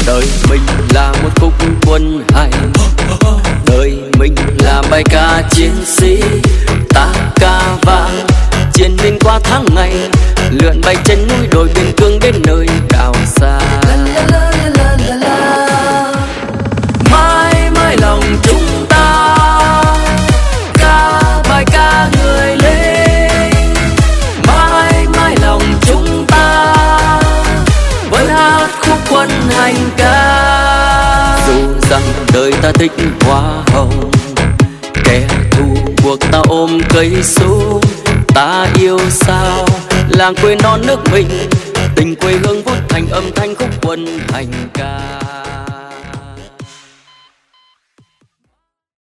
đời mình là một khúc quân hành, đời mình là bài ca chiến sĩ. Ta ca vang chiến binh qua tháng ngày, lượn bay trên núi đồi biên cương đến nơi đảo xa. Mãi mãi lòng chúng ta ca bài ca người lính, mãi mãi lòng chúng ta vẫn hát khúc quân hành ca. Dù rằng đời ta thích hoa hồng, kẻ thù buộc ta ôm cây số, ta yêu sao làng quê non nước mình, tình quê hương vút thành âm thanh khúc quân hành ca.